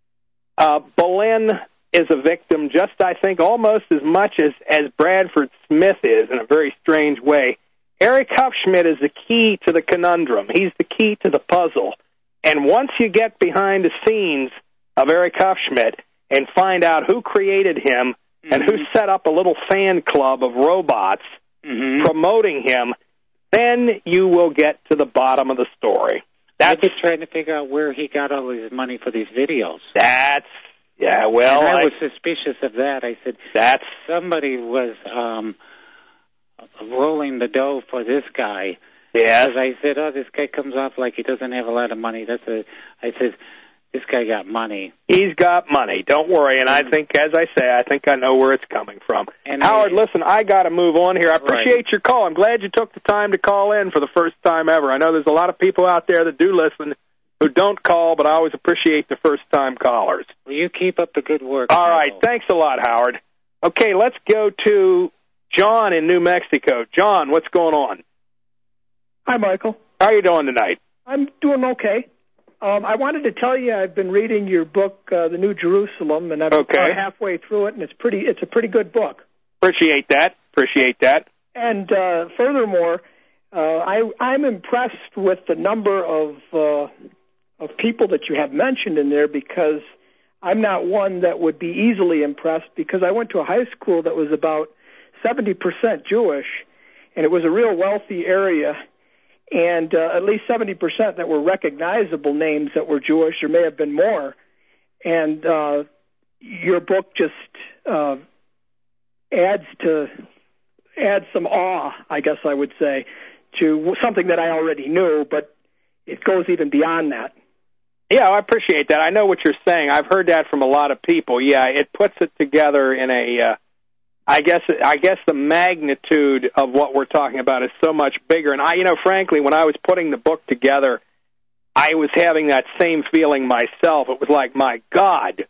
Uh, Boleyn is a victim just, I think, almost as much as, as Bradford Smith is in a very strange way. Eric Huffschmidt is the key to the conundrum. He's the key to the puzzle. And once you get behind the scenes of Eric Huffschmidt and find out who created him mm-hmm. and who set up a little fan club of robots mm-hmm. promoting him, then you will get to the bottom of the story. That's just trying to figure out where he got all his money for these videos. That's, yeah, well... And I, I was suspicious of that. I said, that's somebody was... um rolling the dough for this guy. Yeah. Because I said, oh, this guy comes off like he doesn't have a lot of money. That's a. I said, this guy got money. He's got money. Don't worry. And I think, as I say, I think I know where it's coming from. And Howard, I, listen, I got to move on here. I appreciate right. your call. I'm glad you took the time to call in for the first time ever. I know there's a lot of people out there that do listen who don't call, but I always appreciate the first-time callers. Well, you keep up the good work. All right. Thanks a lot, Howard. Okay, let's go to John in New Mexico. John, what's going on? Hi, Michael. How are you doing tonight? I'm doing okay. Um, I wanted to tell you I've been reading your book, uh, The New Jerusalem, and I'm okay. about halfway through it, and it's pretty. It's a pretty good book. Appreciate that. Appreciate that. And uh, furthermore, uh, I, I'm impressed with the number of uh, of people that you have mentioned in there, because I'm not one that would be easily impressed, because I went to a high school that was about seventy percent Jewish, and it was a real wealthy area, and uh, at least seventy percent that were recognizable names that were Jewish. There may have been more. And uh, your book just uh, adds to adds some awe, I guess I would say, to something that I already knew, but it goes even beyond that. Yeah, I appreciate that. I know what you're saying. I've heard that from a lot of people. Yeah, it puts it together in a... Uh, I guess I guess the magnitude of what we're talking about is so much bigger. And I, you know, frankly, when I was putting the book together, I was having that same feeling myself. It was like, my God,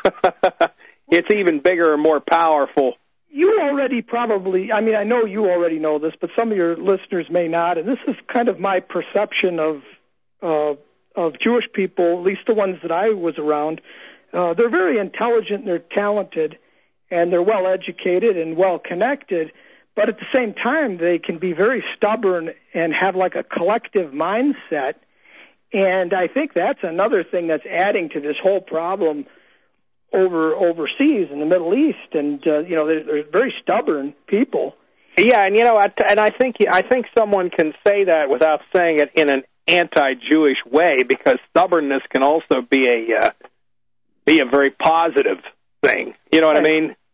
it's even bigger and more powerful. You already probably, I mean, I know you already know this, but some of your listeners may not. And this is kind of my perception of uh, of Jewish people, at least the ones that I was around. Uh, they're very intelligent and they're talented. And they're well-educated and well-connected, but at the same time, they can be very stubborn and have like a collective mindset. And I think that's another thing that's adding to this whole problem over overseas in the Middle East. And, uh, you know, they're, they're very stubborn people. Yeah, and, you know, I, and I think I think someone can say that without saying it in an anti-Jewish way, because stubbornness can also be a uh, be a very positive thing. You know what I mean?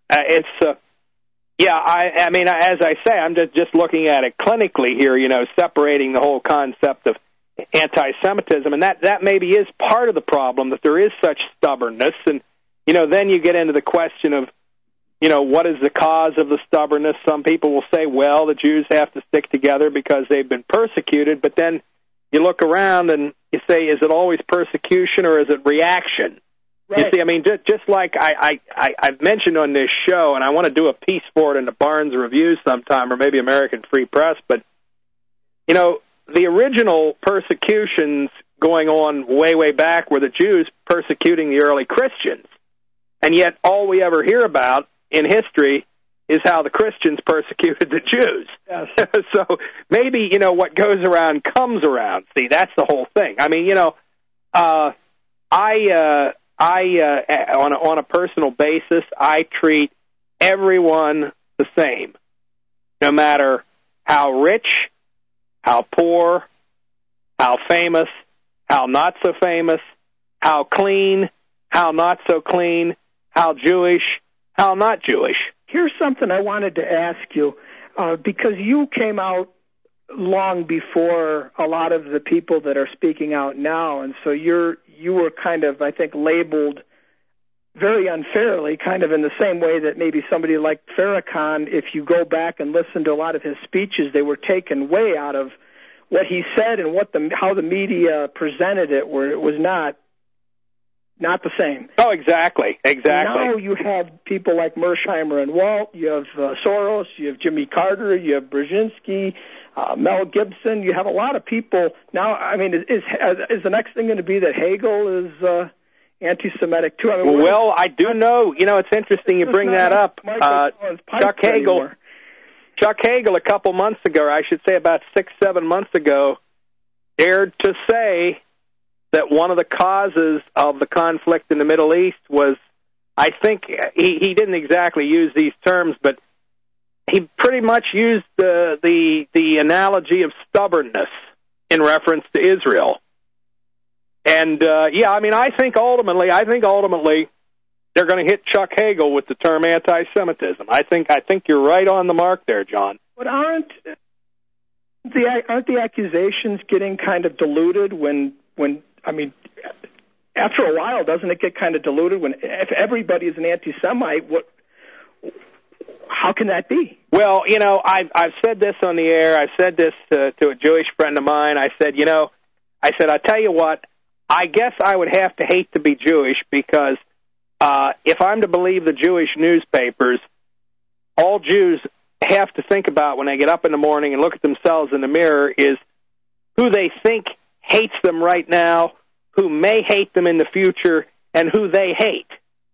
Uh, it's, uh, yeah, I, I mean, as I say, I'm just, just looking at it clinically here, you know, separating the whole concept of anti-Semitism, and that, that maybe is part of the problem, that there is such stubbornness, and, you know, then you get into the question of, you know, what is the cause of the stubbornness? Some people will say, well, the Jews have to stick together because they've been persecuted, but then you look around and you say, is it always persecution or is it reaction? Right. You see, I mean, just, just like I, I, I've mentioned on this show, and I want to do a piece for it in the Barnes Review sometime, or maybe American Free Press, but, you know, the original persecutions going on way, way back were the Jews persecuting the early Christians. And yet all we ever hear about in history is how the Christians persecuted the Jews. Yes. So maybe, you know, what goes around comes around. See, that's the whole thing. I mean, you know, uh, I, uh, I, uh, on a, on a personal basis, I treat everyone the same, no matter how rich, how poor, how famous, how not so famous, how clean, how not so clean, how Jewish, how not Jewish. Here's something I wanted to ask you, uh, because you came out long before a lot of the people that are speaking out now, and so you're you were kind of, I think, labeled very unfairly, kind of in the same way that maybe somebody like Farrakhan, if you go back and listen to a lot of his speeches, they were taken way out of what he said and what the how the media presented it, where it was not not the same. Oh, exactly, exactly. Now you have people like Mersheimer and Walt, you have uh, Soros, you have Jimmy Carter, you have Brzezinski, uh, Mel Gibson. You have a lot of people now. I mean, is is, is the next thing going to be that Hegel is uh, anti-Semitic too? I mean, well, I do know. You know, it's interesting you bring that up. Uh, Chuck Hagel. Anymore. Chuck Hagel, a couple months ago, or I should say about six, seven months ago, dared to say that one of the causes of the conflict in the Middle East was, I think, he, he didn't exactly use these terms, but he pretty much used the, the, the analogy of stubbornness in reference to Israel. And, uh, yeah, I mean, I think ultimately, I think ultimately, they're going to hit Chuck Hagel with the term anti-Semitism. I think I think you're right on the mark there, John. But aren't the aren't the accusations getting kind of diluted when when I mean, after a while, doesn't it get kind of diluted when if everybody is an anti-Semite? What? How can that be? Well, you know, I've I've said this on the air. I've said this to, to a Jewish friend of mine. I said, you know, I said, I tell you what, I guess I would have to hate to be Jewish because. Uh, if I'm to believe the Jewish newspapers, all Jews have to think about when they get up in the morning and look at themselves in the mirror is who they think hates them right now, who may hate them in the future, and who they hate.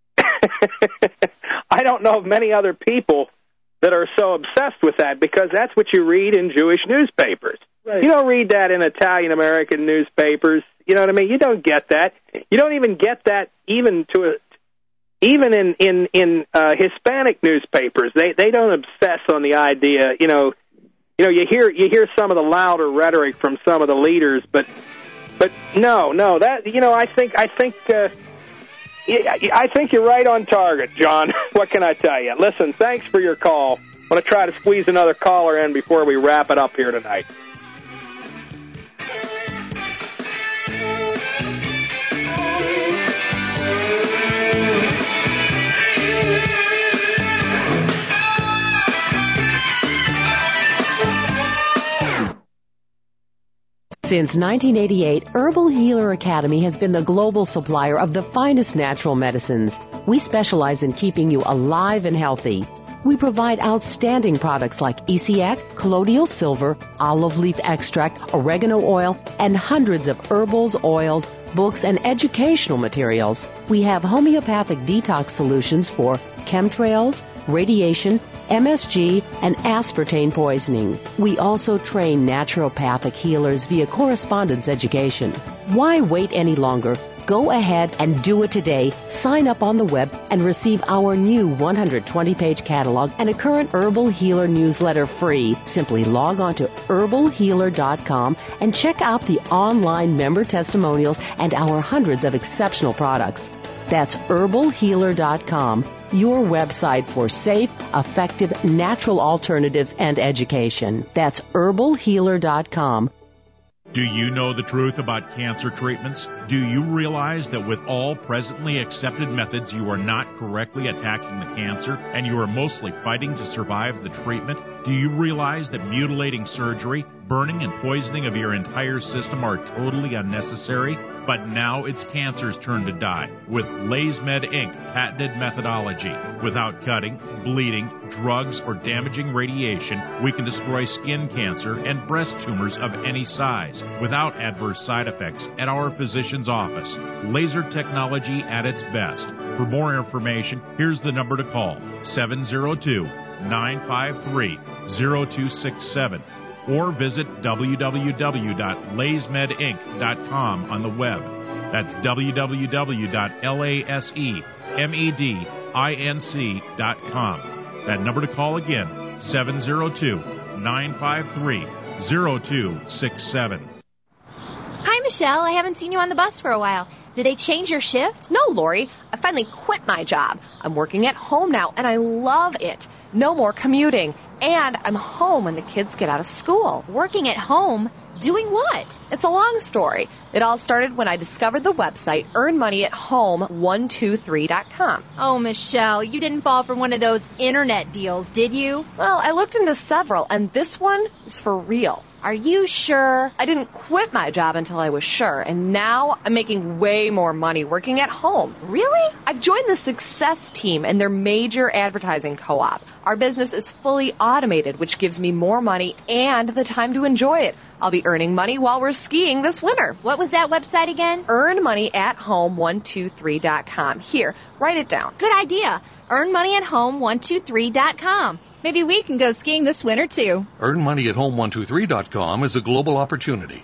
I don't know of many other people that are so obsessed with that because that's what you read in Jewish newspapers. Right. You don't read that in Italian-American newspapers. You know what I mean? You don't get that. You don't even get that even to a Even in in in uh, Hispanic newspapers, they they don't obsess on the idea. You know, you know, you hear you hear some of the louder rhetoric from some of the leaders, but but no, no, that you know, I think I think uh, I think you're right on target, John. What can I tell you? Listen, thanks for your call. I'm going to try to squeeze another caller in before we wrap it up here tonight. Since nineteen eighty-eight, Herbal Healer Academy has been the global supplier of the finest natural medicines. We specialize in keeping you alive and healthy. We provide outstanding products like E C X, colloidal silver, olive leaf extract, oregano oil, and hundreds of herbals, oils, books, and educational materials. We have homeopathic detox solutions for chemtrails, radiation, M S G, and aspartame poisoning. We also train naturopathic healers via correspondence education. Why wait any longer? Go ahead and do it today. Sign up on the web and receive our new one hundred twenty page catalog and a current Herbal Healer newsletter free. Simply log on to herbal healer dot com and check out the online member testimonials and our hundreds of exceptional products. That's herbal healer dot com. your website for safe, effective, natural alternatives and education. That's herbal healer dot com. Do you know the truth about cancer treatments? Do you realize that with all presently accepted methods, you are not correctly attacking the cancer and you are mostly fighting to survive the treatment? Do you realize that mutilating surgery, burning and poisoning of your entire system are totally unnecessary? But now it's cancer's turn to die with LaysMed Incorporated patented methodology. Without cutting, bleeding, drugs, or damaging radiation, we can destroy skin cancer and breast tumors of any size without adverse side effects at our physician's office. Laser technology at its best. For more information, here's the number to call, seven oh two, nine five three, oh two six seven. Or visit w w w dot lays med inc dot com on the web. That's w w w dot lasemedinc dot com. That number to call again, seven oh two, nine five three, oh two six seven. Hi, Michelle. I haven't seen you on the bus for a while. Did they change your shift? No, Lori. I finally quit my job. I'm working at home now, and I love it. No more commuting. And I'm home when the kids get out of school. Working at home? Doing what? It's a long story. It all started when I discovered the website earn money at home one two three dot com. Oh, Michelle, you didn't fall for one of those internet deals, did you? Well, I looked into several, and this one is for real. Are you sure? I didn't quit my job until I was sure, and now I'm making way more money working at home. Really? I've joined the Success Team and their major advertising co-op. Our business is fully automated, which gives me more money and the time to enjoy it. I'll be earning money while we're skiing this winter. What was that website again? earn money at home one two three dot com. Here, write it down. Good idea. earn money at home one two three dot com. Maybe we can go skiing this winter, too. earn money at home one two three dot com is a global opportunity.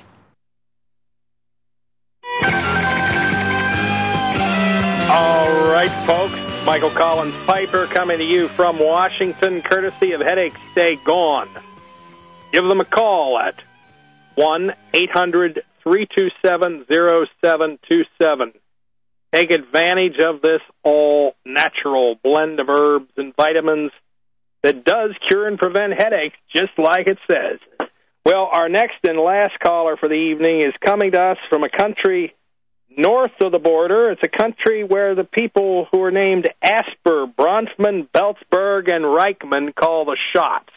All right, folks. Michael Collins Piper coming to you from Washington, courtesy of Headaches Stay Gone. Give them a call at one eight hundred three two seven oh seven two seven. Take advantage of this all-natural blend of herbs and vitamins that does cure and prevent headaches, just like it says. Well, our next and last caller for the evening is coming to us from a country north of the border. It's a country where the people who are named Asper, Bronfman, Belzberg, and Reichman call the shots,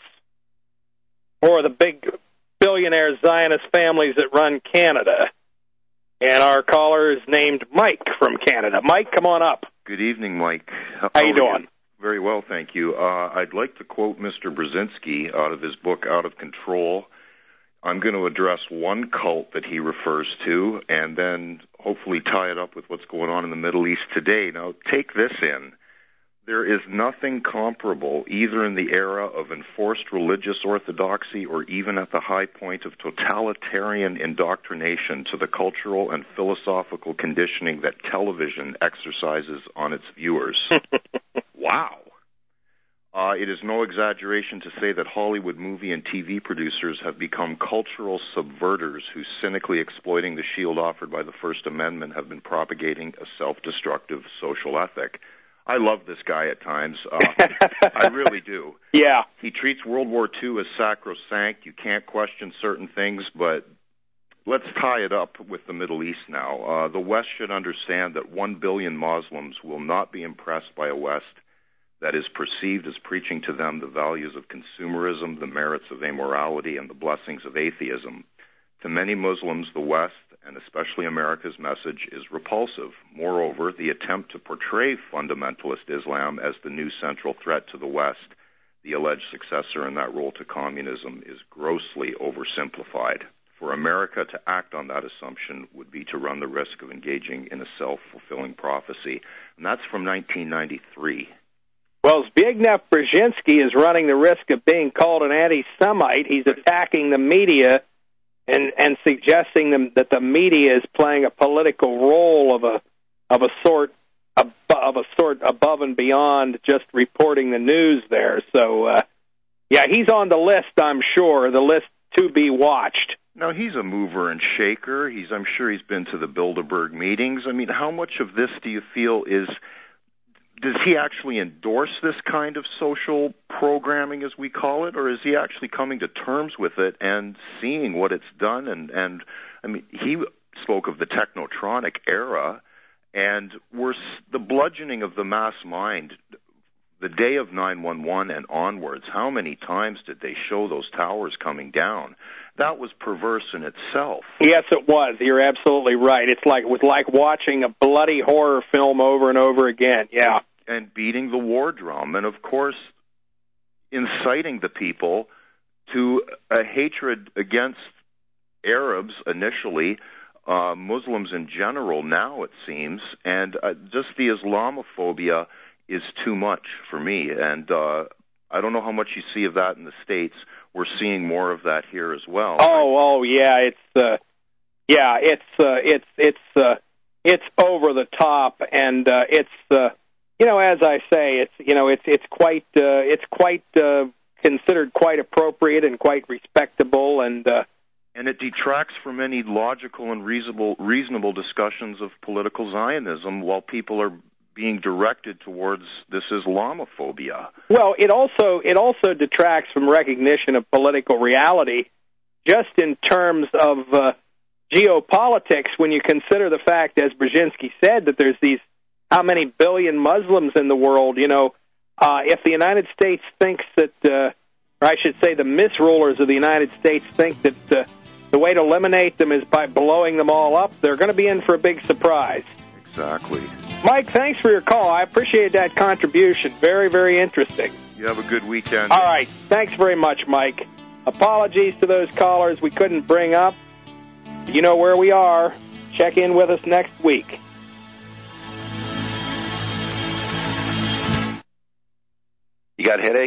or the big billionaire Zionist families that run Canada. And our caller is named Mike from Canada. Mike, come on up. Good evening, Mike. How, How you doing? You? Very well, thank you. Uh, I'd like to quote Mister Brzezinski out of his book, Out of Control. I'm going to address one cult that he refers to and then hopefully tie it up with what's going on in the Middle East today. Now, take this in. There is nothing comparable, either in the era of enforced religious orthodoxy or even at the high point of totalitarian indoctrination, to the cultural and philosophical conditioning that television exercises on its viewers. Wow. Uh, it is no exaggeration to say that Hollywood movie and T V producers have become cultural subverters who, cynically exploiting the shield offered by the First Amendment, have been propagating a self-destructive social ethic. I love this guy at times. Uh, I really do. Yeah. He treats World War Two as sacrosanct. You can't question certain things, but let's tie it up with the Middle East now. Uh, the West should understand that one billion Muslims will not be impressed by a West that is perceived as preaching to them the values of consumerism, the merits of amorality, and the blessings of atheism. To many Muslims, the West, and especially America's message, is repulsive. Moreover, the attempt to portray fundamentalist Islam as the new central threat to the West, the alleged successor in that role to communism, is grossly oversimplified. For America to act on that assumption would be to run the risk of engaging in a self-fulfilling prophecy. And that's from nineteen ninety-three. Well, Zbigniew Brzezinski is running the risk of being called an anti-Semite. He's attacking the media and and suggesting them that the media is playing a political role of a of a sort of, of a sort above and beyond just reporting the news there. So, uh, yeah, he's on the list, I'm sure, the list to be watched. Now, he's a mover and shaker. He's I'm sure he's been to the Bilderberg meetings. I mean, how much of this do you feel is does he actually endorse this kind of social programming, as we call it, or is he actually coming to terms with it and seeing what it's done? And, and I mean, he spoke of the technotronic era, and we're the bludgeoning of the mass mind. The day of nine one one and onwards, how many times did they show those towers coming down? That was perverse in itself. Yes, it was. You're absolutely right. It's like it was like watching a bloody horror film over and over again. Yeah. And beating the war drum, and of course, inciting the people to a hatred against Arabs initially, uh, Muslims in general now, it seems, and uh, just the Islamophobia is too much for me. And uh, I don't know how much you see of that in the States. We're seeing more of that here as well. Oh, oh, yeah, it's uh, yeah, it's uh, it's it's uh, it's over the top, and uh, it's uh, you know, as I say, it's you know, it's it's quite uh, it's quite uh, considered quite appropriate and quite respectable, and uh, and it detracts from any logical and reasonable reasonable discussions of political Zionism while people are being directed towards this Islamophobia. Well, it also it also detracts from recognition of political reality, just in terms of uh, geopolitics. When you consider the fact, as Brzezinski said, that there's these how many billion Muslims in the world. You know, uh, if the United States thinks that, uh, or I should say, the misrulers of the United States think that uh, the way to eliminate them is by blowing them all up, they're going to be in for a big surprise. Exactly. Mike, thanks for your call. I appreciate that contribution. Very, very interesting. You have a good weekend. All right. Thanks very much, Mike. Apologies to those callers we couldn't bring up. You know where we are. Check in with us next week. You got headache?